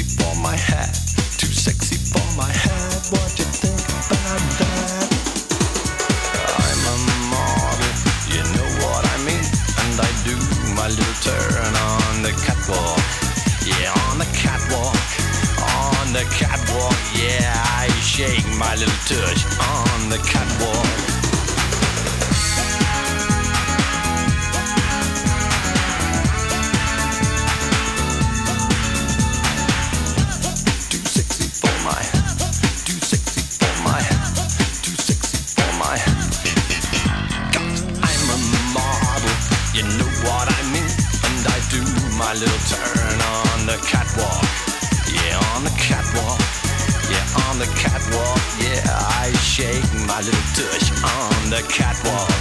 for my hat, too sexy for my hat. What you think about that? I'm a model, you know what I mean, and I do my little turn on the catwalk. Yeah, on the catwalk, on the catwalk. Yeah, I shake my little tush on the catwalk. My little turn on the catwalk. Yeah, on the catwalk. Yeah, on the catwalk. Yeah, I shake my little tush on the catwalk.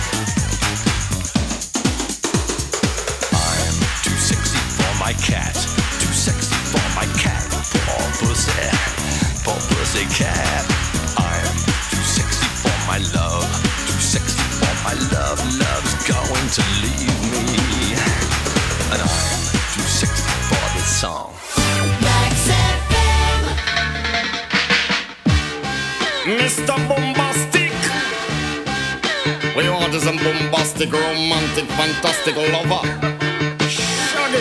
I'm too sexy for my cat. Too sexy for my cat. Poor pussy cat. I'm too sexy for my love. Too sexy for my love. Love's going to leave me. And I'm too sexy for this song. Max FM. Mr. Bombastic. We want is a bombastic, romantic, fantastic lover. Shaggy.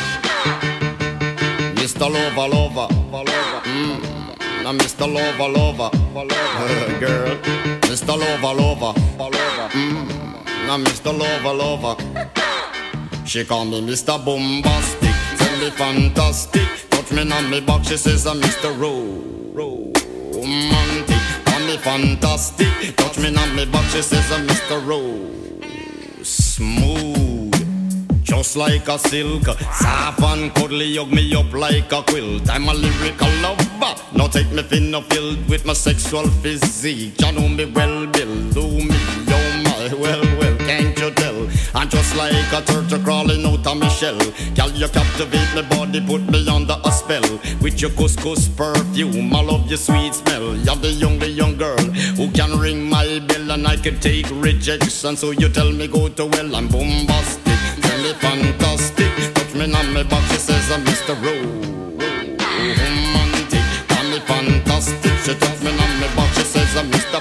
Mr. Lover. Now Mr. Lover. Girl. Mr. Lover. Now Mr. Lover. She call me Mr. Bombastic, tell me fantastic. Touch me on me back, she says I'm Mr. Romantic. Call me fantastic, touch me on me back, she says I'm Mr. Smooth, just like a silk. Soft and cuddly, hug me up like a quilt. I'm a lyrical lover, now take me thin or filled with my sexual physique. You know me well, Bill, do me, oh my, well, can't you tell? I'm just like a turtle crawling out of my shell. Girl, you captivate my body, put me under a spell. With your couscous perfume, I love your sweet smell. You're the young girl who can ring my bell, and I can take rejection. So you tell me go to well, I'm bombastic, tell me fantastic. Touch me on my back, she says I'm Mr. Romantic. Tell me fantastic, she touch me on my back, she says I'm Mr.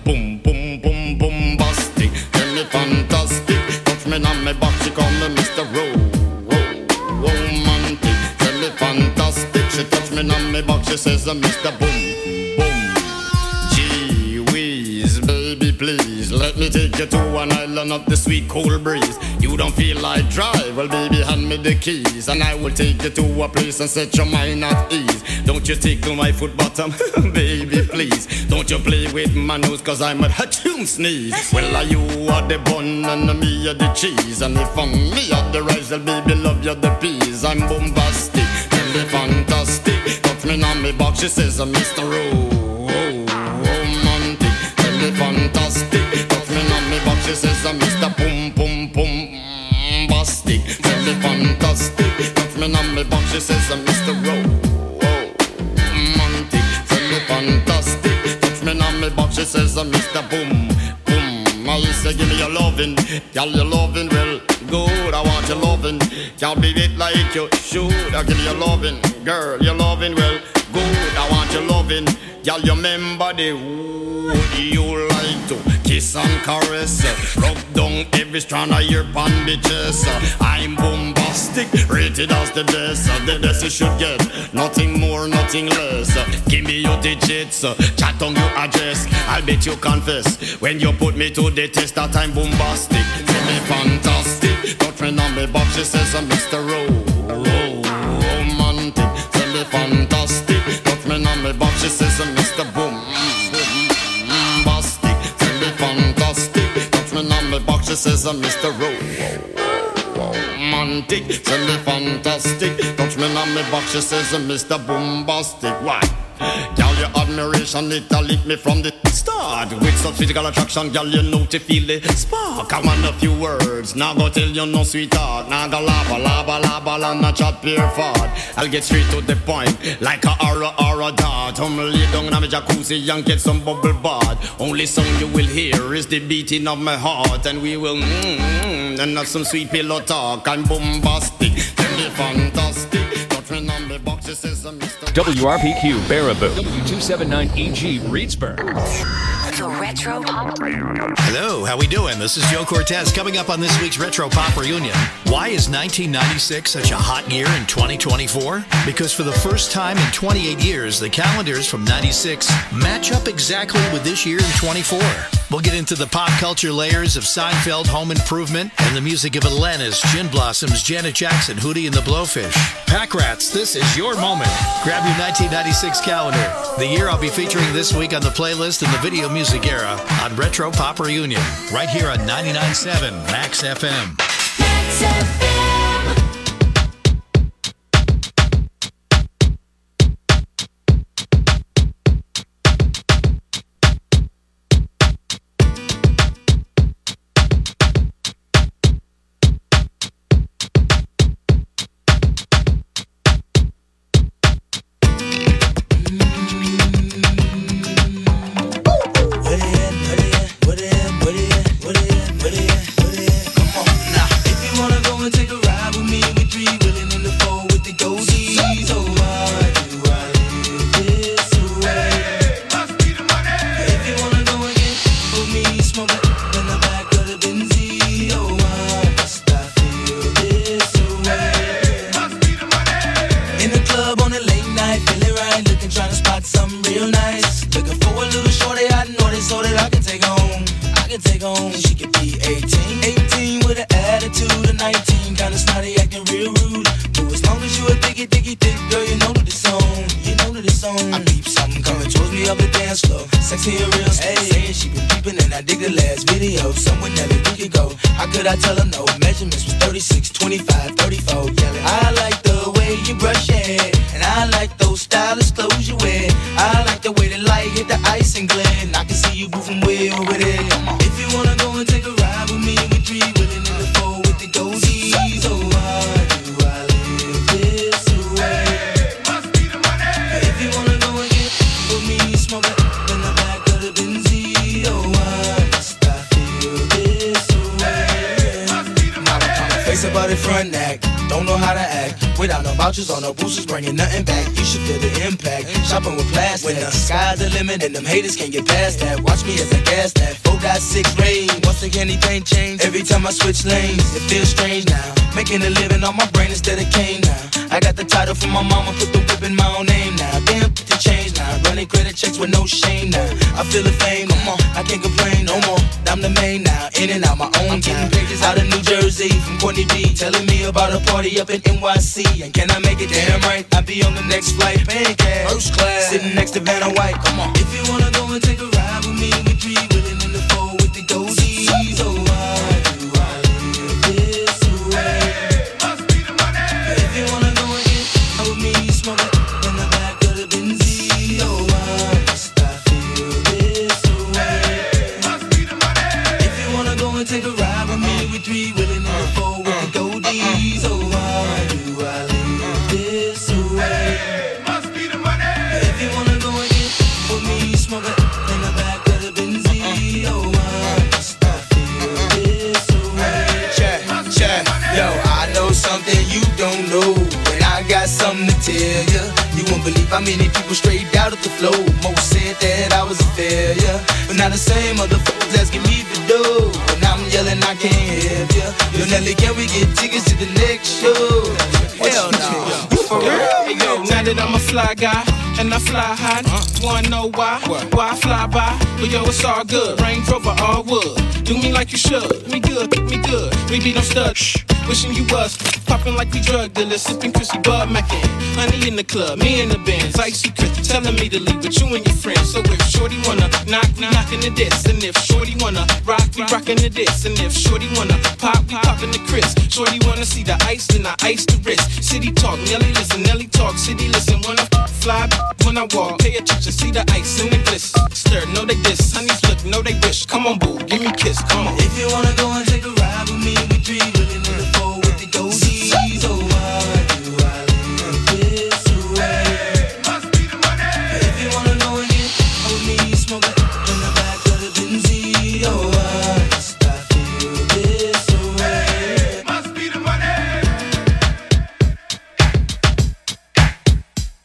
Bombastic. Tell me fantastic. Me on me back, she call me Mr. Romantic. Tell me fantastic. She touch me on me back, she says I'm Mr. Boom. Gee whiz, baby please, let me take you to an island of the sweet cool breeze. You don't feel like drive, well baby hand me the keys, and I will take you to a place and set your mind at ease. Don't you tickle my foot bottom, baby please. Don't you play with my nose, cause I'm a hatchoon sneeze. Well are you are the bun and me are the cheese, and if I'm me are the rice, well baby love you the peas. I'm bombastic, tell me fantastic. Touch me on me back, she says I'm Mr. Romantic. Tell me fantastic. Touch me on me back, she says I'm Mr. Bombastic. Tell me fantastic. Touch me on me back, she says I'm Mr. Romantic. Tell me fantastic. Touch me on me back, she says I'm Mr. Boom. I say give me your lovin', girl, your lovin' well good. I want your lovin', can't be it like you should. I give you your lovin', girl, your lovin' well good. I want your lovin', girl, you remember the would you like to kiss and caress, rub down every strand of your bandages. I'm bombastic, rated as the best you should get, nothing more, nothing less. Give me your digits, chat on your address. I'll bet you confess when you put me to the test that I'm bombastic. Tell me fantastic, touch me on me back, she says I'm Mr. Romantic. Tell me fantastic, touch me on me back, she says I'm Mr. Bombastic. Tell me fantastic, touch me on me back, she says I'm Mr. Romantic. Tell me fantastic, touch me on me back, she says I'm Mr. Bombastic. Why? Girl, your admiration, it lit me from the start. With such physical attraction, girl, you know to feel the spark. I want a few words, now go tell you no sweetheart. Now go laba, and chat pure fart. I'll get straight to the point, like a aura dart. Lay down in my jacuzzi and get some bubble bath. Only song you will hear is the beating of my heart. And we will and have some sweet pillow talk. I'm bombastic, tell me fantastic. Touch me on me box, says Mr. WRPQ Baraboo, W279EG Reedsburg. The Retro Pop. Hello, how we doing? This is Joe Cortez coming up on this week's Retro Pop Reunion. Why is 1996 such a hot year in 2024? Because for the first time in 28 years, the calendars from 96 match up exactly with this year in 24. We'll get into the pop culture layers of Seinfeld, Home Improvement, and the music of Atlantis, Gin Blossoms, Janet Jackson, Hootie and the Blowfish. Pack Rats, this is your moment. Grab your 1996 calendar. The year I'll be featuring this week on the playlist in the video music era on Retro Pop Reunion, right here on 99.7 Max FM. Max FM. I tell her no, measurements was 36, 25, 34, yelling. I like the way you brush your hair, and I like those stylish clothes you wear. I like the way the light hit the ice and glare, and I can see you moving way over there. If you wanna go and take a ride with me, we three willing in the four with the goldies. Oh, why do I live this way? Must be the money. If you wanna go and get with me, smoke it in the back of the Benzie. Oh, why must I feel this way? Face about the front act, don't know how to act. Without no vouchers or no boosters, bringing nothing back. You should feel the impact. Shopping with plastic. When the sky's the limit and them haters can't get past that. Watch me as I gas that 4.6 range. Once again, anything change. Every time I switch lanes, it feels strange now. Making a living on my brain instead of cane now. I got the title from my mama, put the whip in my own name now. Damn, the change now. Running credit checks with no shame now. I feel the fame, come on, I can't complain no more. I'm the main now, in and out my own time. Getting pictures out of New Jersey from Courtney B, telling me about a party up in NYC. And can I make it damn right? I'll be on the next flight, paying cash, first class, sitting next to Vanna White. Come on, if you wanna go and take a ride with me, we three willing in the four with the goldies. Oh, why do I live this way? Must be the money. If you wanna go and get with me, smoke it in the back of the Benzie. Oh, why must I feel this way? Must be the money. If you wanna go and take a ride with me, we three willing in the four with the goldies. Oh, why do I live this way? Must be the money. If you wanna go and get with me, smoke it in the back of the Benzie. Oh, why must I feel this way? Check, check. Yo, I know something you don't know, and I got something to tell ya. You won't believe how many people straight out of the flow. Most said that I was a failure, but now the same motherfuckers asking me to do. And I'm yelling, I can't help ya. Yo, Nelly, can we get tickets to the next show? Hell no. For real? Hey, yo, now that I'm a fly guy and I fly high, wanna know why? Why I fly by? But yo, it's all good. Range Rover, all wood. Do me like you should. Me good, me good. We be no studs. Wishing you was popping like we drug dealers, sipping Chrissy Bud Mackin. Honey in the club, me in the Benz, icy Chris telling me to leave with you and your friends. So if Shorty wanna knock, we knockin' the diss. And if Shorty wanna rock, we rockin' the diss. And if Shorty wanna pop, we poppin' the Chris. Shorty wanna see the ice, then I ice the wrist. City talk, Nelly listen, Nelly talk, city listen. When I fly, when I walk, pay attention, see the ice and the gliss. Stir, know they diss, honeys look, know they wish. Come on, boo, give me a kiss, come on. If you wanna go and take a ride with me, we three willing in the four with the goldies. Oh, why do I live this way? Must be the money. If you wanna go and get with me, smoke it in the back of the Benzie. Oh, why must I feel this way? Must be the money.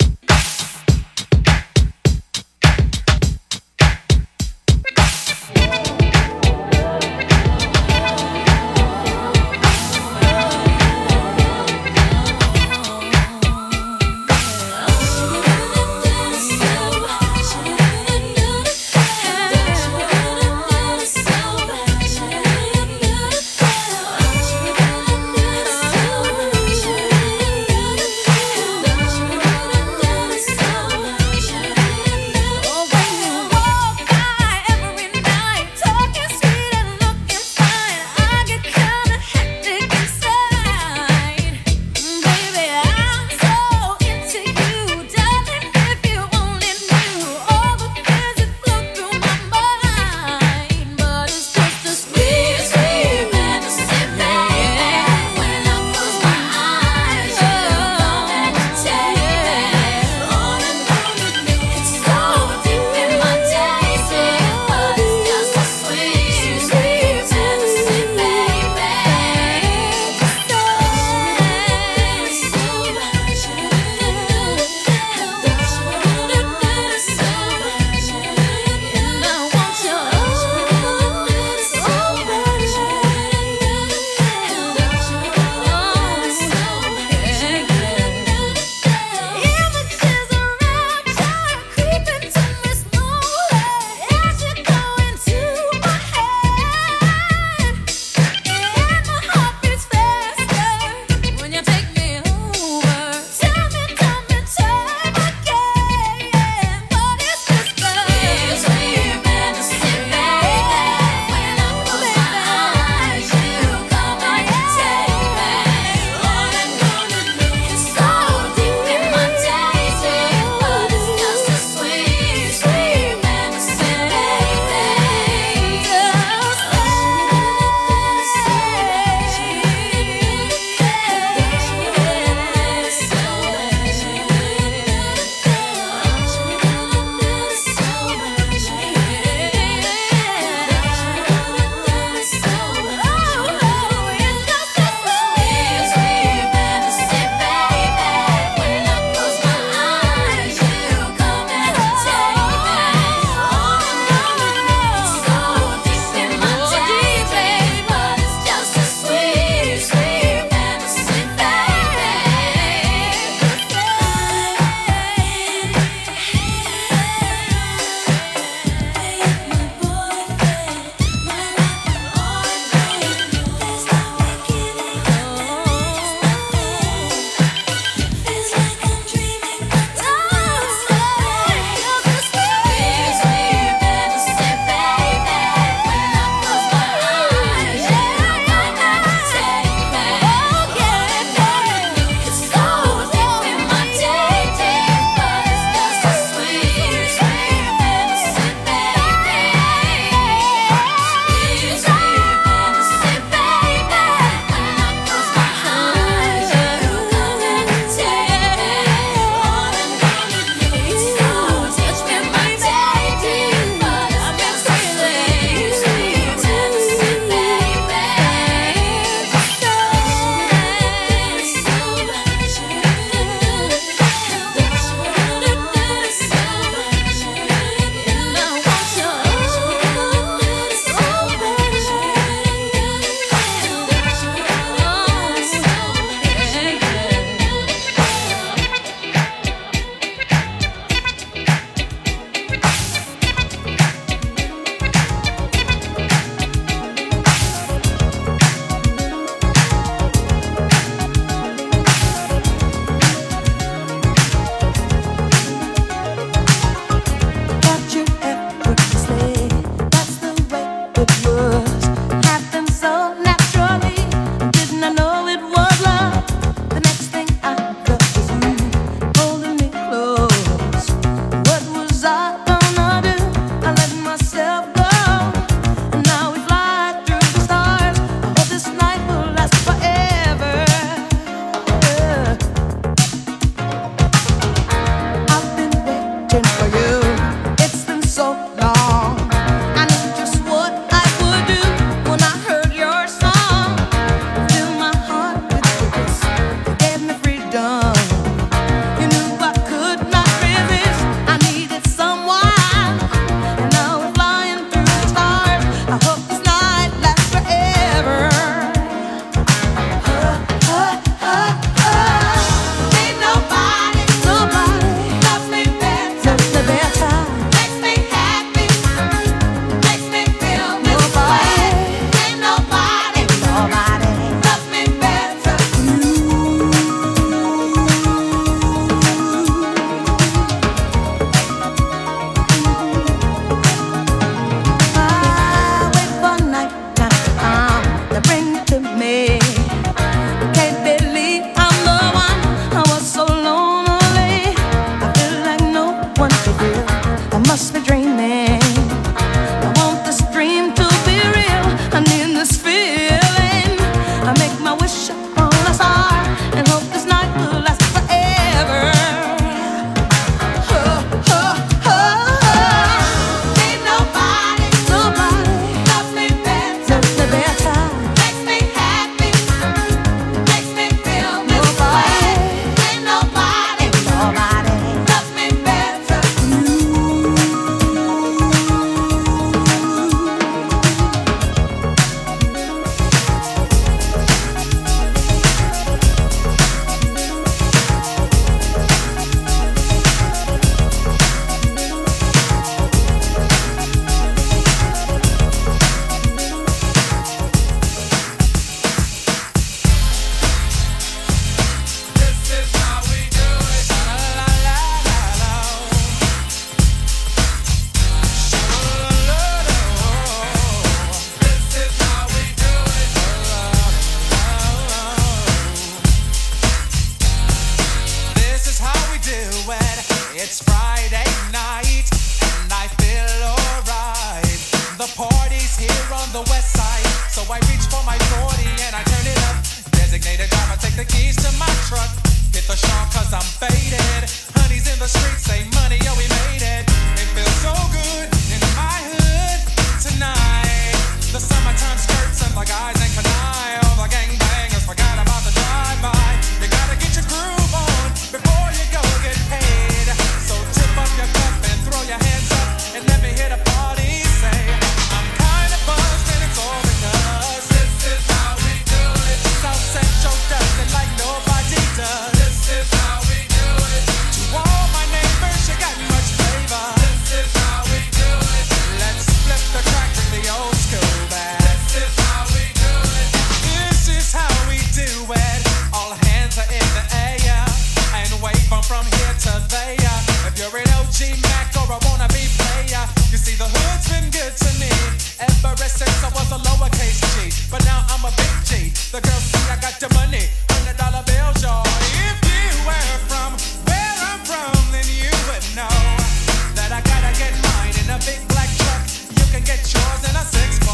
It's Friday night and I feel alright. The party's here on the west side, so I reach for my 40 and I turn it up. Designated driver, take the keys to my truck. Hit the shop cause I'm faded. Honey's in the streets, say money, yo, we made it. It feels so good in my hood tonight. The summertime skirts and the guys ain't canine. All the gangbangers forgot about the drive-by. You gotta get your groove on before you go get paid. So tip up your cup and throw your hands up and let me hear the party say, I'm kinda buzzed and it's all because this is how we do it. South Central does it like nobody does. This is how we do it. To all my neighbors, you got much flavor. This is how we do it. Let's flip the track with the old school back. This is how we do it. This is how we do it. All hands are in the air and wave from here to there. If you're an OG Mac or a wannabe player, you see the hood's been good to me ever since I was a lowercase G. But now I'm a big G. The girls see I got the money, $100 bills, y'all. If you were from where I'm from, then you would know that I gotta get mine in a big black truck. You can get yours in a 6-4.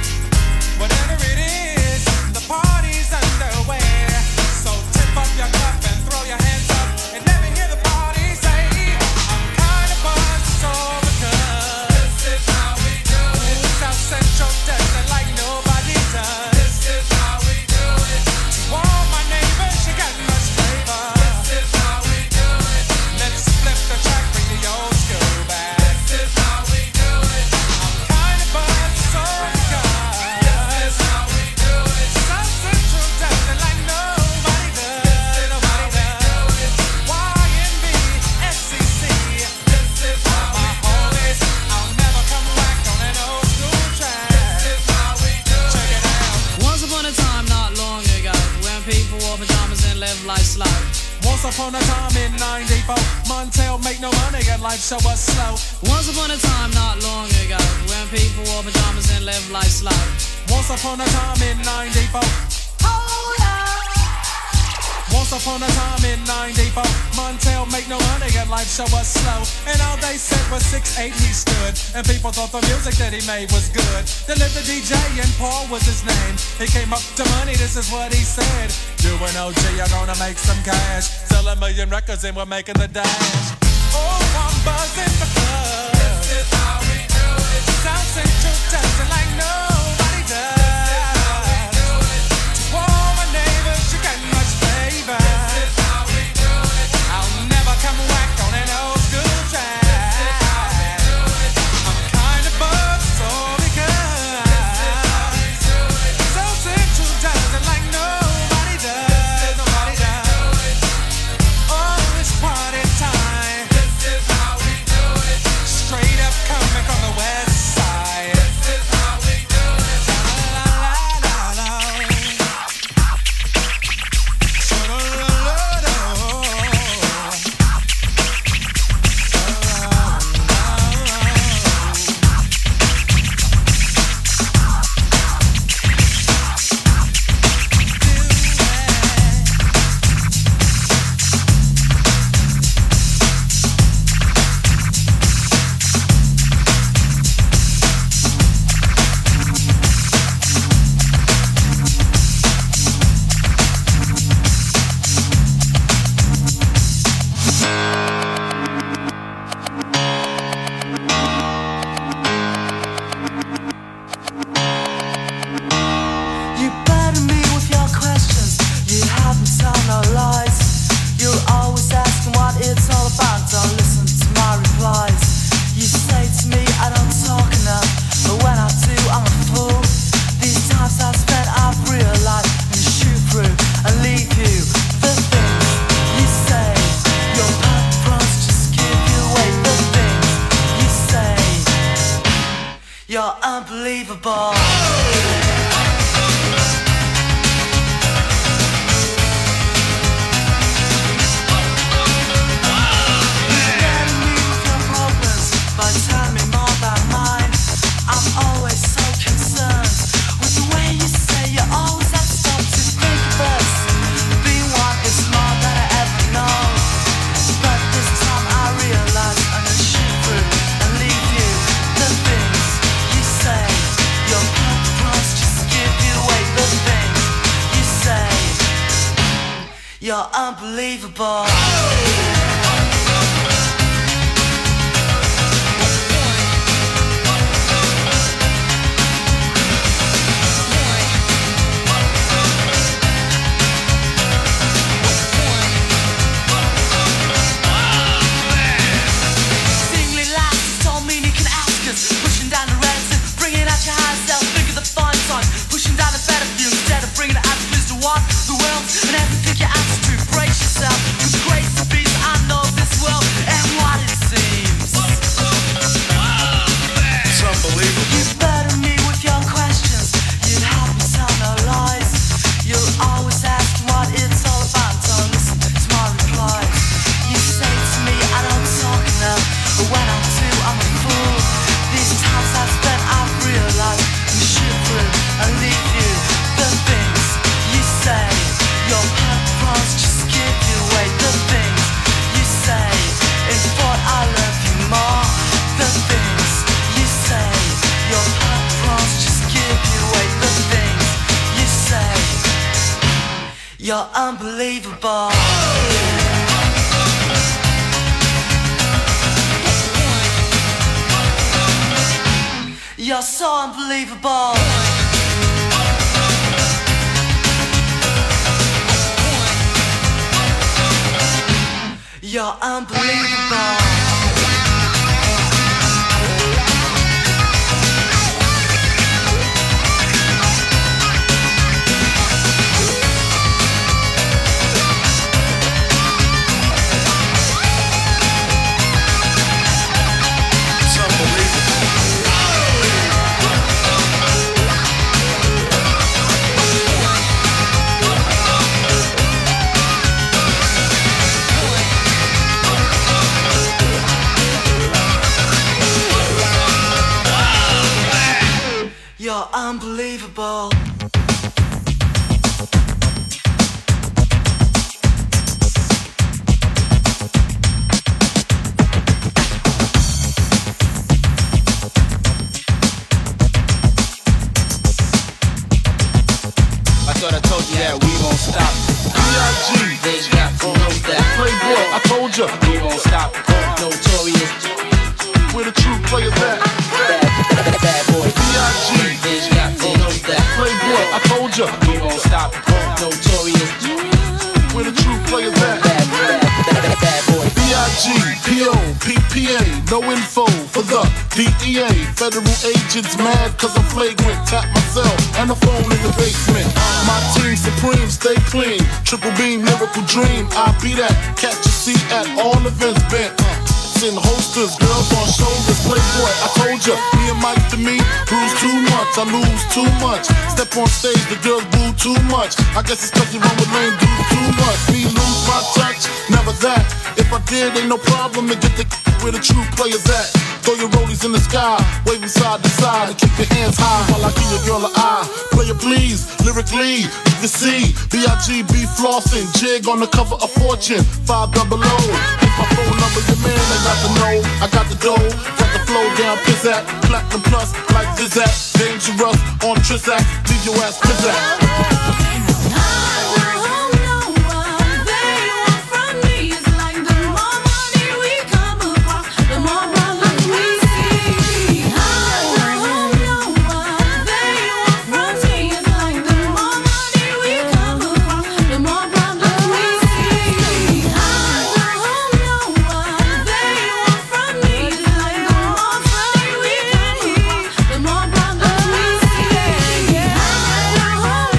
Whatever it is, the party's underway. So tip up your cup and throw your hands up and let me hear the party say, I'm kinda buzzed, it's all because this is how we do it. South Central does it like nobody does. This is how we do it. To all my neighbors, you got much flavor. This is how we do it. Let's flip the track, bring the old school back. This is how we do it. I'm kinda buzzed, it's all because this is how we do it. South Central does it like nobody does. Nobody does. YNB, SCC. This is how my homies. I'll never come back on an old school track. This is how we do it. Check it out. Once upon a time, not long ago, when people wore pajamas and lived life slow. Once upon a time in 94, Montel make no money and life show us slow. Once upon a time, not long ago, when people wore pajamas and lived life slow. Once upon a time in 94. Once upon a time in 94, Montel make no money and life show us slow. And all they said was 6'8" he stood, and people thought the music that he made was good. They lived the DJ and Paul was his name. He came up to money, this is what he said. You and OG are gonna make some cash. Sell 1 million records and we're making the dash. Oh, I'm buzzing because this is how we do it. South Central does it like nobody does. To all my neighbors, you got much flavor. This is how we do it. I'll never come back on an old school track. This is how we do it. I'm kinda buzzed, so because this is how we do it. South Central does it like nobody does. Nobody does. Oh, it's party time. This is how we do it. Straight up coming from the west side. This is how we do it. La la la la la. You burden me with your questions. You haven't told no lies. You're always asking what it's all about. Don't listen to my replies. You say to me I don't talk enough, but when I do, I'm a fool. These times I've spent, I've realized and shoot through and leave you. The things you say, your patrons just give you away. The things you say, you're unbelievable. But tell me more about mine. I'm always so concerned with the way you say you always have to stop to think of us. Being one is more than I ever know. But this time I realize You're unbelievable. Pushing down the ranks and bringing out your higher self. Think of the fun times, pushing down the better view instead of bringing it out to what the world and everything you're asked to. Brace yourself with grace and peace. I know this world and what it seems. It's unbelievable. You burden me with your questions. You help me tell no lies. You'll always ask what it's all about. Don't listen to my replies. You say to me I don't talk enough, but when I do I'm a fool. These times I've spent, I've realized you shoot through and leave you. The things you say, your purpose just give you away. The things you say, it's what I love you more. The things you say, your purpose just give you away. The things you say, you're unbelievable. You're so unbelievable. You're unbelievable. You're unbelievable. I thought I told you that we won't stop. B.I.G. They got to know that. Playboy, I told you we won't stop. Notorious. Where the true players at? Bad boy. B.I.G. They got to know that. Playboy, I told you we won't stop. Notorious. Where the true players at? Bad boy. B.I.G. P.O. P.P.A. No info for the DEA. Federal agents mad cause I'm flagrant. Tap myself and the phone in the basement. My team supreme, stay clean. Triple beam, lyrical dream. I be that. Catch a seat at all events bent. In holsters, girls on shoulders, playboy, I told ya. Me and Mike to me, bruise too much, I lose too much. Step on stage, the girls boo too much. I guess it's cause you run with lame dudes too much. Me lose my touch, never that. If I did, ain't no problem to get the where the true players at. Throw your rollies in the sky, waving side to side, and keep your hands high while I give your girl an eye. Player please, lyrically, you can see B.I.G. be flossing, jig on the cover of Fortune, 500. Hit my phone number, your man, I got the know, I got the dough, got the flow down, pizzat, platinum plus, like Zizat, dangerous on Trizak, leave your ass pizzat. Yeah.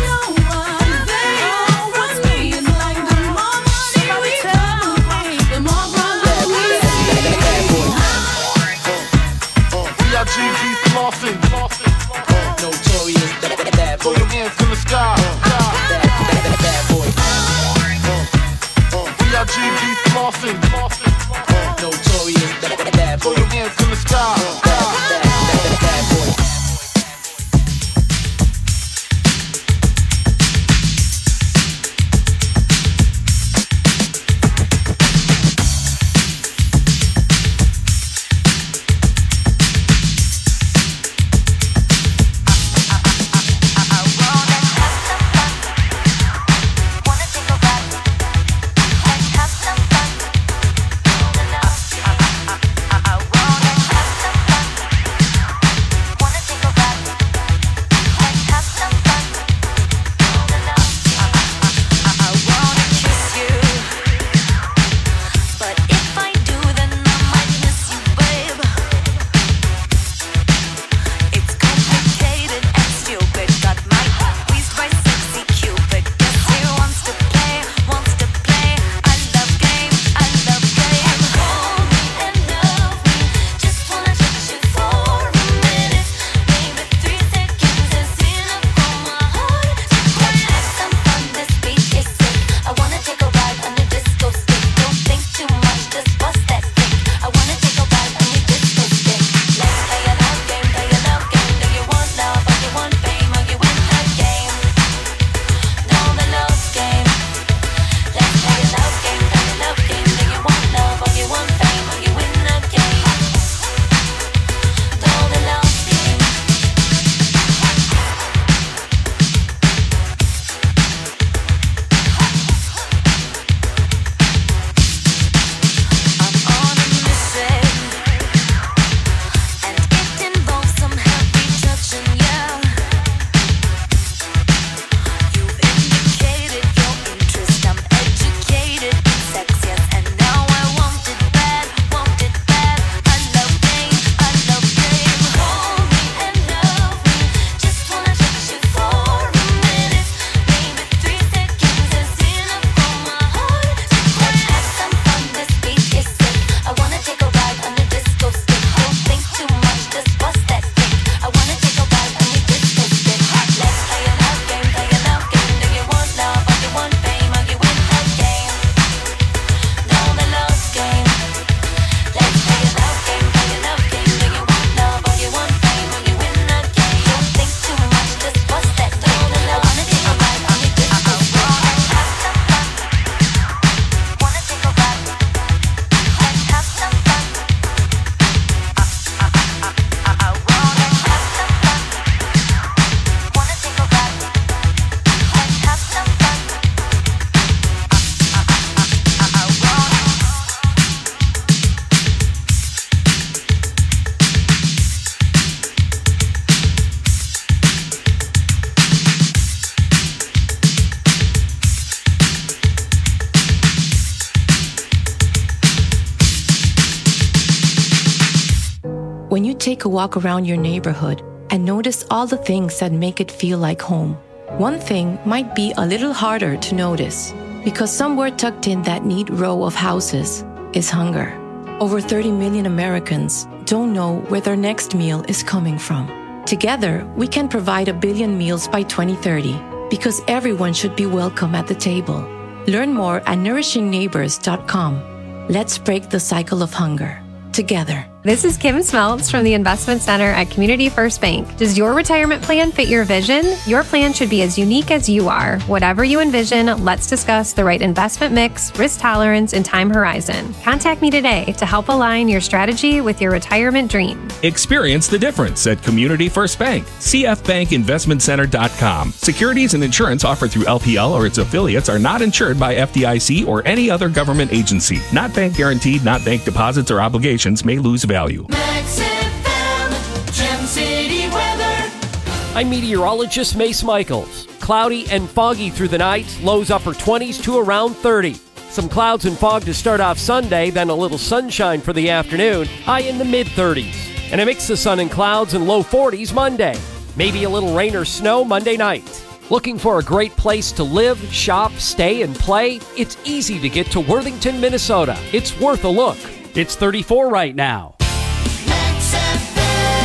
When you take a walk around your neighborhood and notice all the things that make it feel like home, one thing might be a little harder to notice because somewhere tucked in that neat row of houses is hunger. Over 30 million Americans don't know where their next meal is coming from. Together, we can provide 1 billion meals by 2030 because everyone should be welcome at the table. Learn more at nourishingneighbors.com. Let's break the cycle of hunger together. This is Kim Smeltz from the Investment Center at Community First Bank. Does your retirement plan fit your vision? Your plan should be as unique as you are. Whatever you envision, let's discuss the right investment mix, risk tolerance, and time horizon. Contact me today to help align your strategy with your retirement dream. Experience the difference at Community First Bank. CFBankInvestmentCenter.com. Securities and insurance offered through LPL or its affiliates are not insured by FDIC or any other government agency. Not bank guaranteed, not bank deposits or obligations may lose value. Max FM, Gem City weather. I'm meteorologist Mace Michaels. Cloudy and foggy through the night, lows upper 20s to around 30. Some clouds and fog to start off Sunday, then a little sunshine for the afternoon, high in the mid-30s. And a mix of sun and clouds and low 40s Monday. Maybe a little rain or snow Monday night. Looking for a great place to live, shop, stay, and play? It's easy to get to Worthington, Minnesota. It's worth a look. It's 34 right now. Max FM.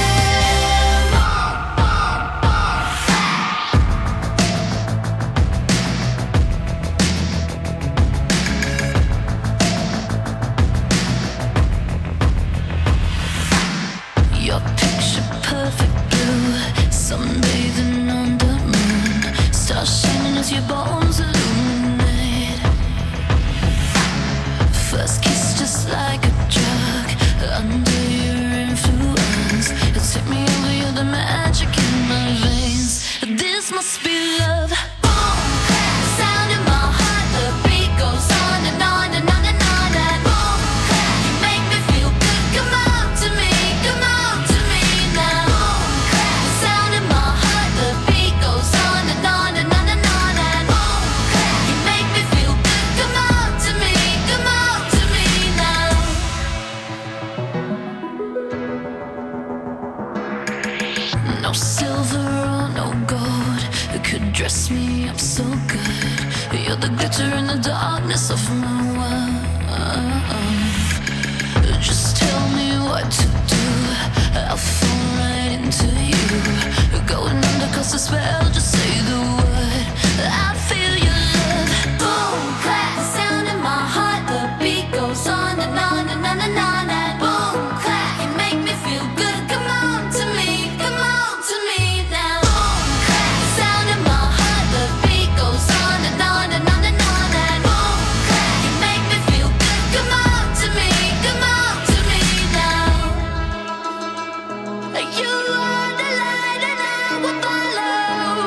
Your picture perfect blue, sunbathing on the moon, stars shining as your bones illuminate. First kiss just like a drug, under your influence. You take me over, you're the magic in my veins. This must be love. Boom, clap, sound in my heart, the beat goes on and on and on and on. And boom, clap, you make me feel good. Come on to me now. Boom, clap, sound in my heart, the beat goes on and on and on and on. And boom, clap, you make me feel good. Come on to me now. No silver or no gold could dress me up so good. You're the glitter in the darkness of my world. Just tell me what to do, I'll fall right into you. Going under 'cause the spell, just say the word, I feel your love. Boom, clap, sound in my heart, the beat goes on and on and on and on. And boom, clap, you make me feel good. Come on to me now. Boom, clap, sound in my heart, the beat goes on and on and on and on. And boom, clap, you make me feel good. Come on to me now. You are the light and I will follow.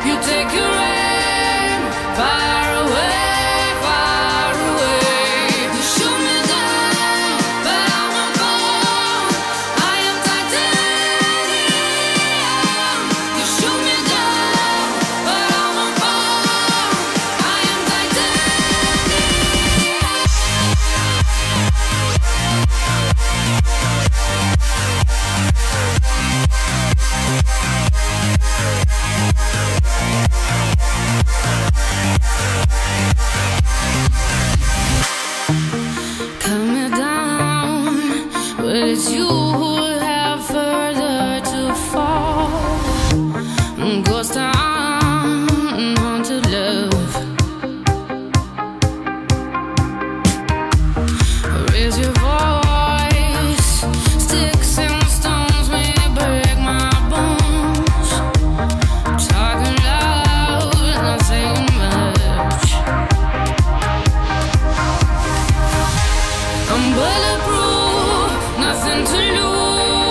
You take your aim far away, far away. You shoot me down, but I won't fall. I am titanium. You shoot me down, but I won't fall. I am Cut me down, but it's you who have further to fall. Ghost town, haunted love. Raise your voice, sticks and stones may break my bones. Talking loud, not saying much. I'm bulletproof, nothing to lose.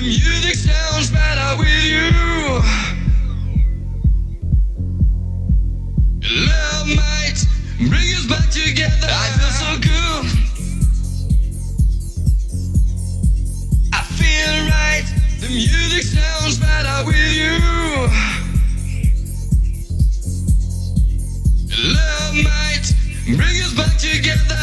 music sounds better with you. Love might bring us back together. I feel so good. I feel right. The music sounds better with you. Love might bring us back together.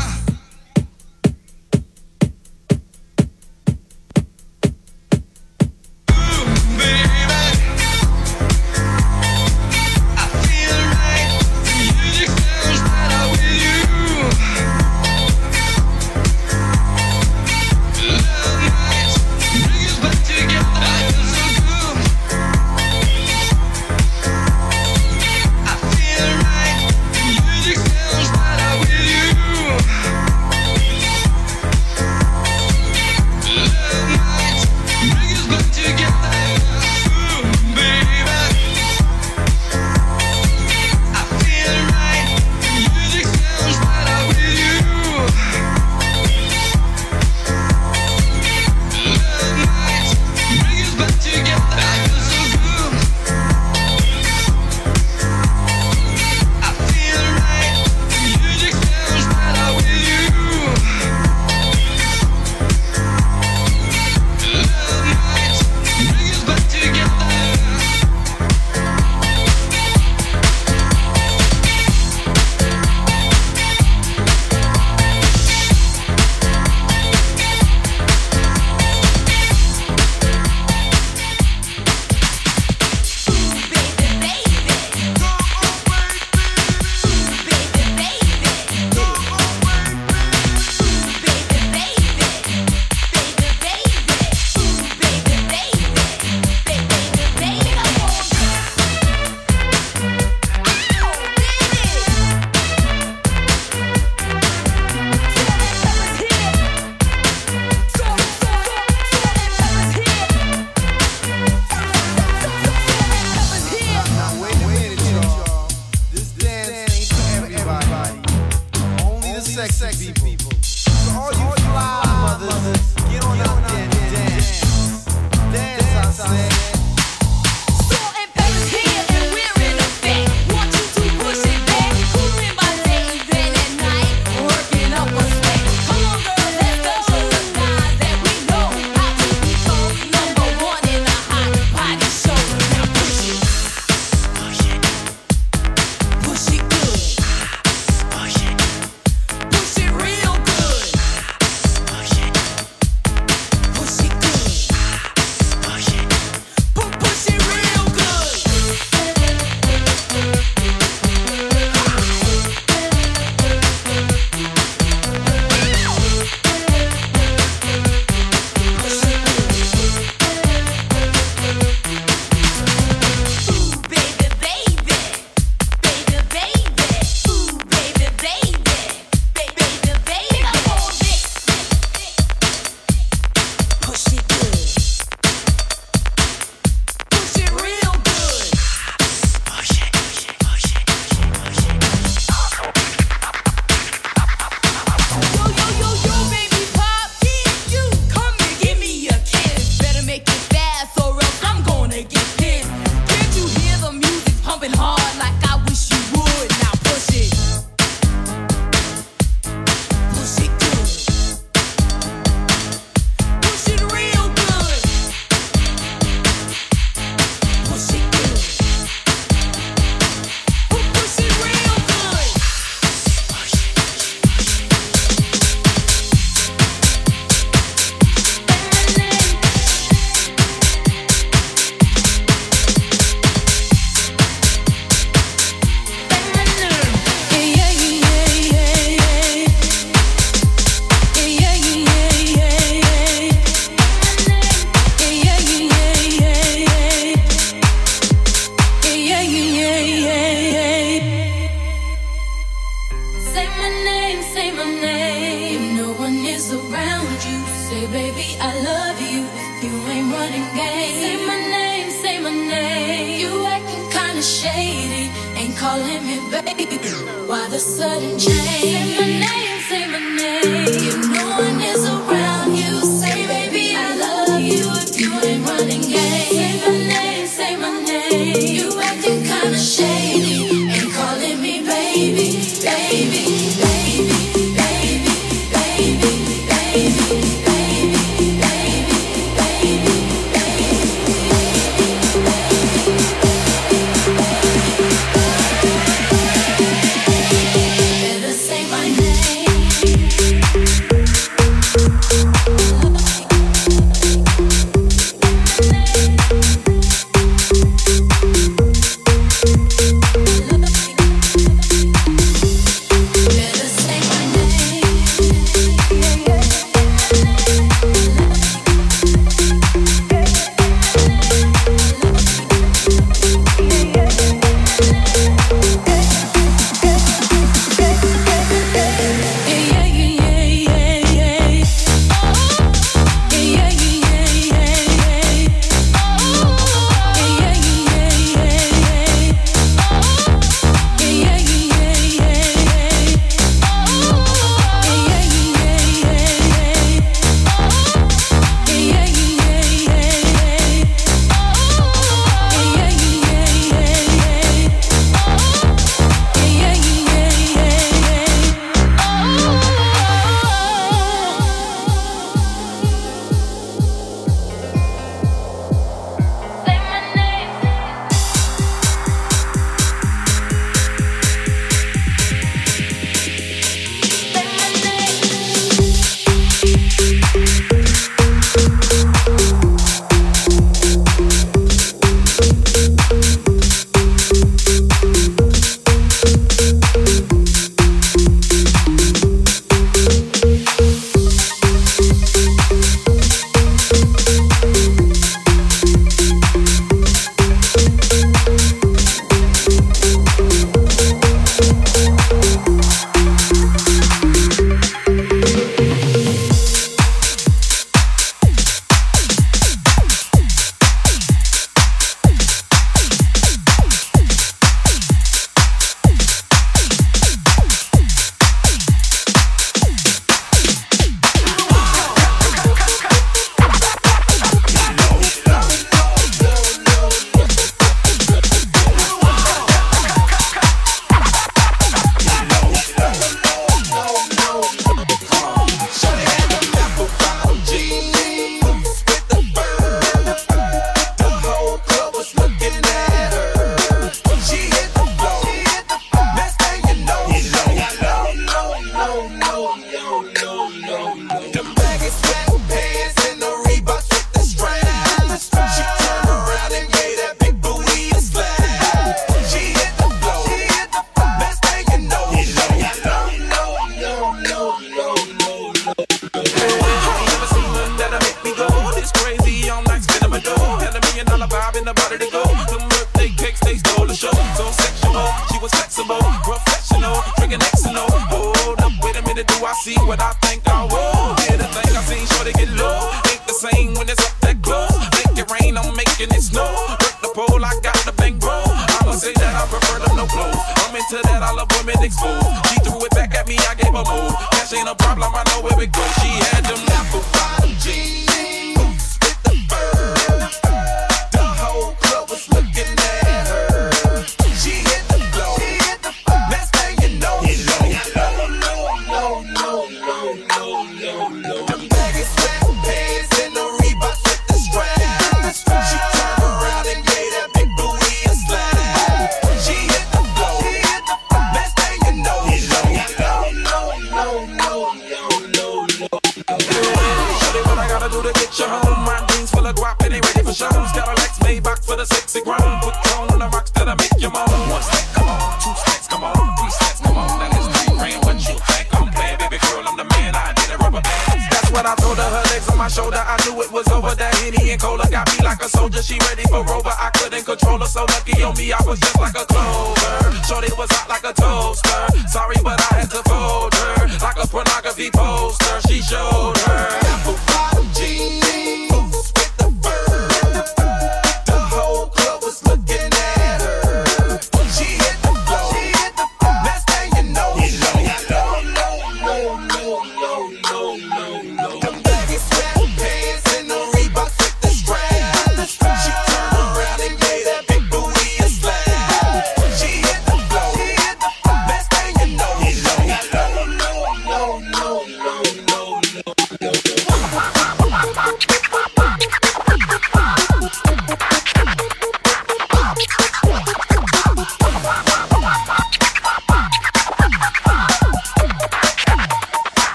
calling me baby. Why the sudden change? Say my name. You know one is around you. Say baby I love you.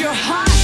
you're hot.